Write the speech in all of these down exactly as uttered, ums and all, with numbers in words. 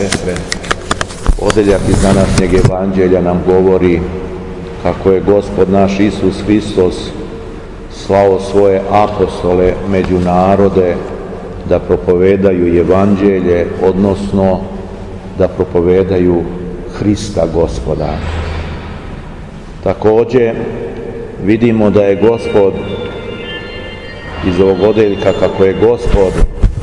Odeljak iz današnjeg evanđelja nam govori kako je Gospod naš Isus Hristos slao svoje apostole među narode da propovedaju evanđelje, odnosno da propovedaju Hrista Gospoda. Također vidimo da je Gospod iz ovog odeljka kako je Gospod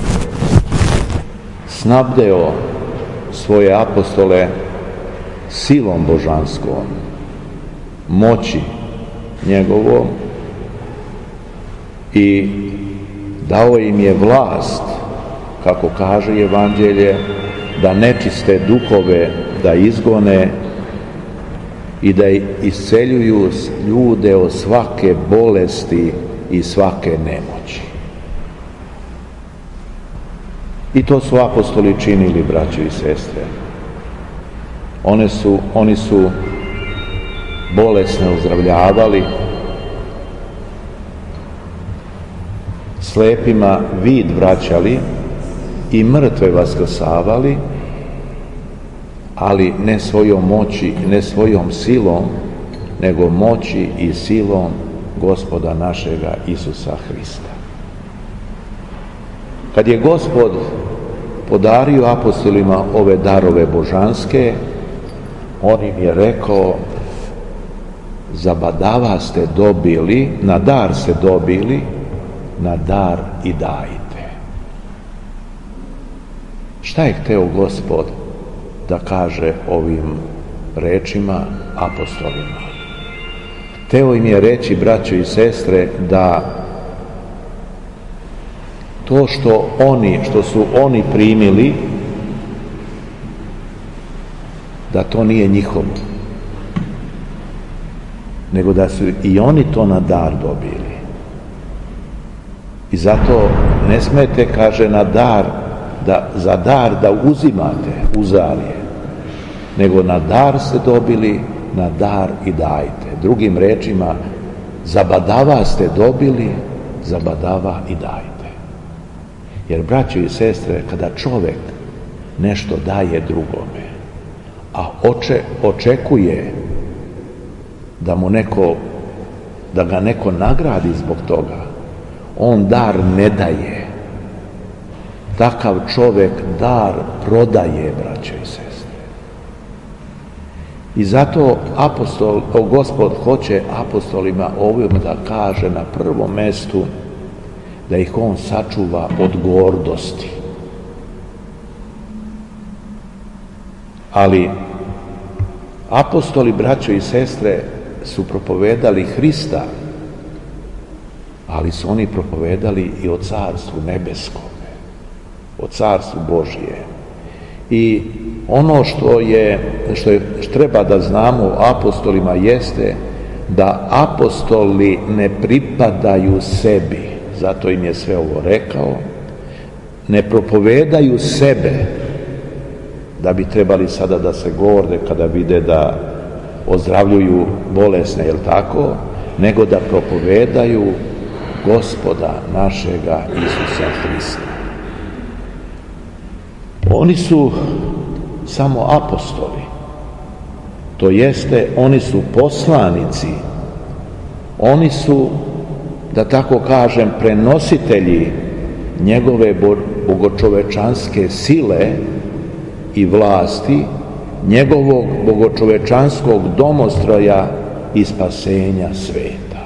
snabdeo svoje apostole silom božanskom, moći njegovom i dao im je vlast, kako kaže evanđelje, da nečiste duhove da izgone i da isceljuju ljude od svake bolesti i svake nemoći. I to su apostoli činili, braćo i sestre. One su, oni su bolesne ozdravljavali, slepima vid vraćali i mrtve vaskrsavali, ali ne svojom moći, ne svojom silom, nego moći i silom Gospoda našega Isusa Hrista. Kad je Gospod podario apostolima ove darove božanske, on im je rekao: zabadava ste dobili, na dar ste dobili, na dar i dajte. Šta je hteo Gospod da kaže ovim rečima apostolima? Hteo im je reći, braćo i sestre, da to što oni, što su oni primili, da to nije njihovo, nego da su i oni to na dar dobili. I zato ne smete, kaže, na dar, da, za dar da uzimate uzarje, nego na dar ste dobili, na dar i dajte. Drugim rečima, zabadava ste dobili, zabadava i dajte. Jer, braćo i sestre, kada čovjek nešto daje drugome, a oče, očekuje da mu neko, da ga neko nagradi zbog toga, on dar ne daje. Takav čovjek dar prodaje, braćo i sestre. I zato apostol, Gospod hoće apostolima ovim da kaže na prvom mestu da ih on sačuva od gordosti. Ali apostoli, braćo i sestre, su propovedali Hrista, ali su oni propovedali i o Carstvu nebeskome, o Carstvu Božije. I ono što je, što je što treba da znamo o apostolima jeste da apostoli ne pripadaju sebi, zato im je sve ovo rekao, ne propovedaju sebe da bi trebali sada da se gorde kada vide da ozdravljuju bolesne, jel tako, nego da propovedaju Gospoda našega Isusa Hrista. Oni su samo apostoli, to jeste oni su poslanici, oni su, da tako kažem, prenositelji njegove bogočovečanske sile i vlasti, njegovog bogočovečanskog domostroja i spasenja sveta.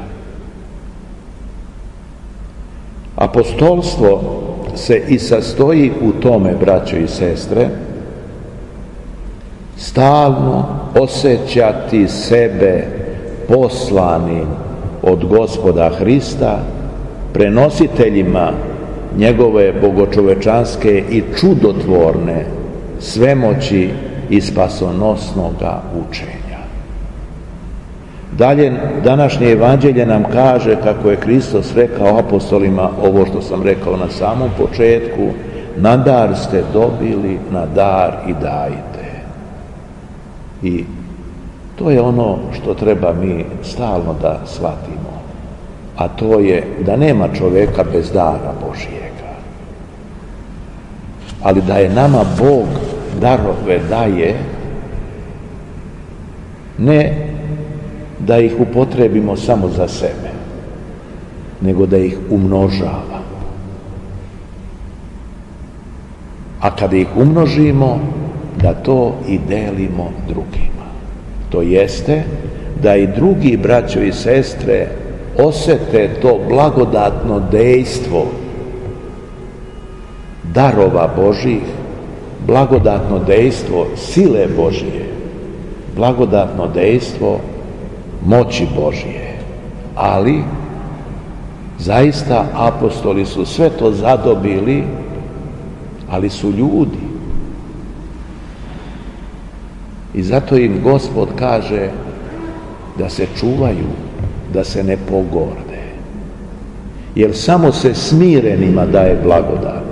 Apostolstvo se i sastoji u tome, braćo i sestre, stalno osjećati sebe poslanim od Gospoda Hrista, prenositeljima njegove bogočovečanske i čudotvorne svemoći i spasonosnoga učenja. Dalje, današnje evanđelje nam kaže kako je Hristos rekao apostolima ovo što sam rekao na samom početku: na dar ste dobili, na dar i dajte. I to je ono što treba mi stalno da shvatimo, a to je da nema čovjeka bez dara Božijega. Ali da je nama Bog darove daje, ne da ih upotrebimo samo za sebe, nego da ih umnožava. A kada ih umnožimo, da to i delimo drugima. To jeste, da i drugi braćo i sestre osete to blagodatno dejstvo darova Božih, blagodatno dejstvo sile Božije, blagodatno dejstvo moći Božije. Ali zaista apostoli su sve to zadobili, ali su ljudi. I zato im Gospod kaže da se čuvaju, da se ne pogorde. Jer samo se smirenima daje blagodat.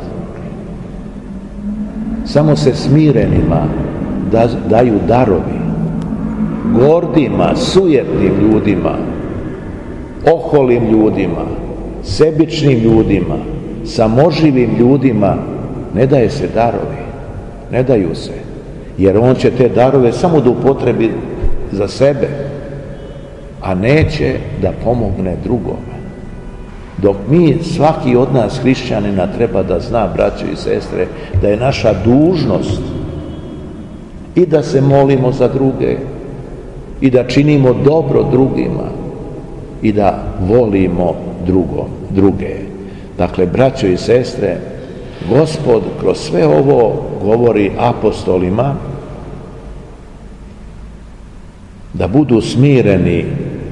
Samo se smirenima da, daju darovi. Gordima, sujetnim ljudima, oholim ljudima, sebičnim ljudima, samoživim ljudima ne daje se darovi. Ne daju se. Jer on će te darove samo da upotrebi za sebe, a neće da pomogne drugome. Dok mi, svaki od nas hrišćanina, treba da zna, braćo i sestre, da je naša dužnost i da se molimo za druge, i da činimo dobro drugima, i da volimo drugom, druge. Dakle, braćo i sestre, Gospod kroz sve ovo govori apostolima da budu smireni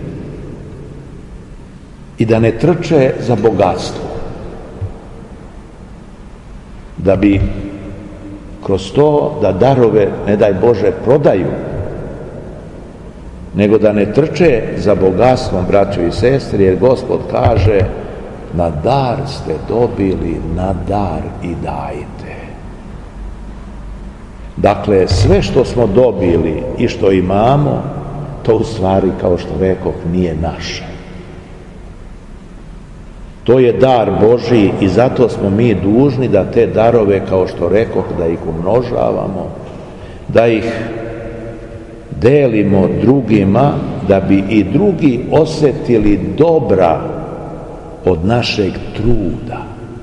i da ne trče za bogatstvo, da bi kroz to da darove, ne daj Bože, prodaju, nego da ne trče za bogatstvom, braćo i sestre, jer Gospod kaže: na dar ste dobili, na dar i dajte. Dakle, sve što smo dobili i što imamo, to u stvari, kao što rekoh, nije naše. To je dar Božji i zato smo mi dužni da te darove, kao što rekoh, da ih umnožavamo, da ih delimo drugima, da bi i drugi osjetili dobra od našeg truda.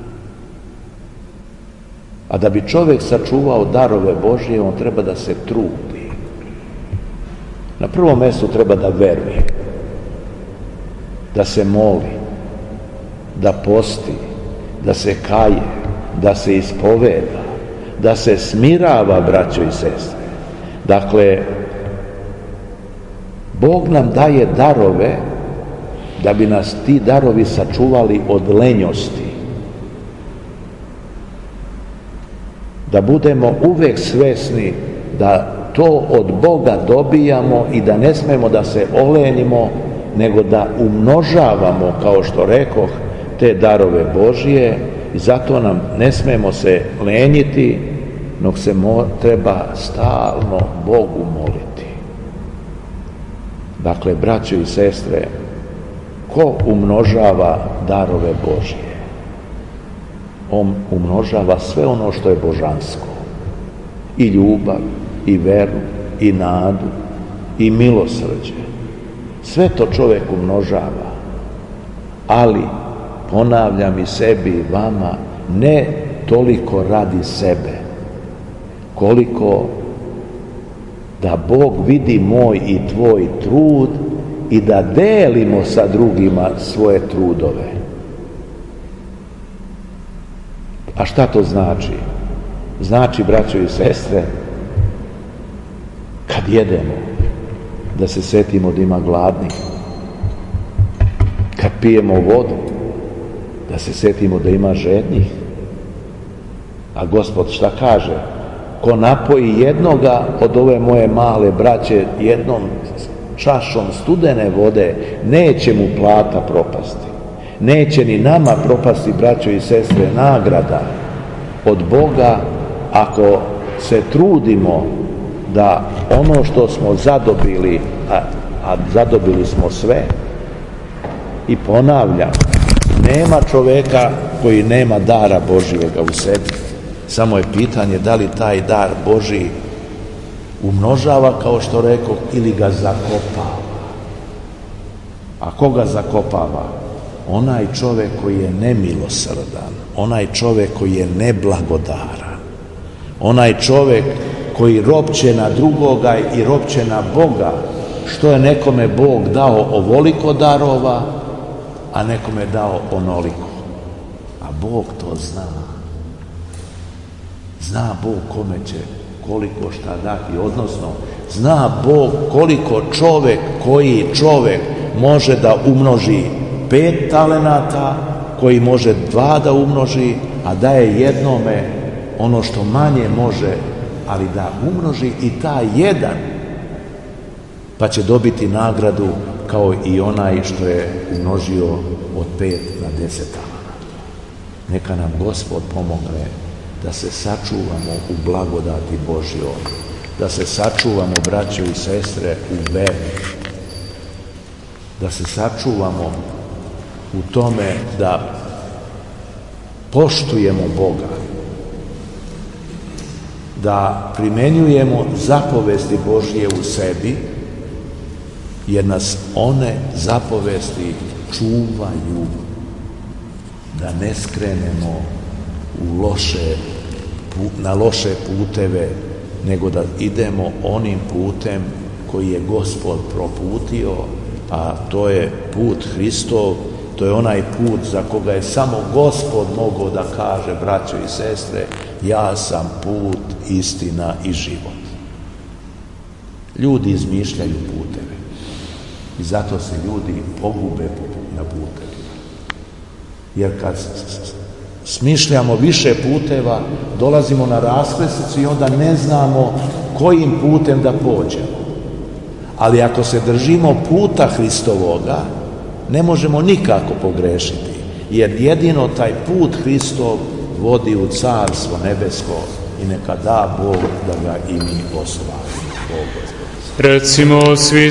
A da bi čovjek sačuvao darove Božje, on treba da se trudi. Na prvom mjestu treba da veruje, da se moli, da posti, da se kaje, da se ispoveda, da se smirava, braćo i sestre. Dakle, Bog nam daje darove da bi nas ti darovi sačuvali od lenjosti. Da budemo uvek svesni da to od Boga dobijamo i da ne smemo da se olenimo, nego da umnožavamo, kao što rekoh, te darove Božije, i zato nam ne smemo se lenjiti, nego se mo, treba stalno Bogu moliti. Dakle, braćo i sestre, ko umnožava darove Božje? On umnožava sve ono što je božansko. I ljubav, i veru, i nadu, i milosrđe. Sve to čovjek umnožava. Ali, ponavljam i sebi i vama, ne toliko radi sebe, koliko da Bog vidi moj i tvoj trud i da delimo sa drugima svoje trudove. A šta to znači? Znači, braćo i sestre, kad jedemo, da se setimo da ima gladnih. Kad pijemo vodu, da se setimo da ima žednih. A Gospod šta kaže? Ko napoji jednoga od ove moje male braće jednom čašom studene vode, neće mu plata propasti. Neće ni nama propasti, braćo i sestre, nagrada od Boga ako se trudimo da ono što smo zadobili, a, a zadobili smo sve, i ponavljam, nema čoveka koji nema dara Božjega u sebi. Samo je pitanje da li taj dar Božji umnožava, kao što rekao, ili ga zakopava. A koga zakopava? Onaj čovjek koji je nemilosrdan, onaj čovjek koji je neblagodaran, onaj čovjek koji ropće na drugoga i ropće na Boga, što je nekome Bog dao ovoliko darova, a nekome dao onoliko. A Bog to zna. Zna Bog kome će koliko šta dati, odnosno zna Bog koliko čovjek, koji čovjek može da umnoži pet talenata, koji može dva da umnoži, a daje jednome ono što manje može, ali da umnoži i taj jedan, pa će dobiti nagradu kao i onaj što je umnožio od pet na deset talenata. Neka nam Gospod pomogne da se sačuvamo u blagodati Božjoj, da se sačuvamo, braćo i sestre, u veri, da se sačuvamo u tome da poštujemo Boga, da primenjujemo zapovesti Božje u sebi, jer nas one zapovesti čuvaju da ne skrenemo u loše, na loše puteve, nego da idemo onim putem koji je Gospod proputio, a to je put Hristov, to je onaj put za koga je samo Gospod mogao da kaže, braćo i sestre, ja sam put, istina i život. Ljudi izmišljaju puteve i zato se ljudi pogube na putevima. Jer kad smišljamo više puteva, dolazimo na raskrsnicu i onda ne znamo kojim putem da pođemo. Ali ako se držimo puta Hristovoga, ne možemo nikako pogrešiti, jer jedino taj put Hristov vodi u Carstvo nebesko i neka da Bog da ga i mi ostvarimo. Recimo svi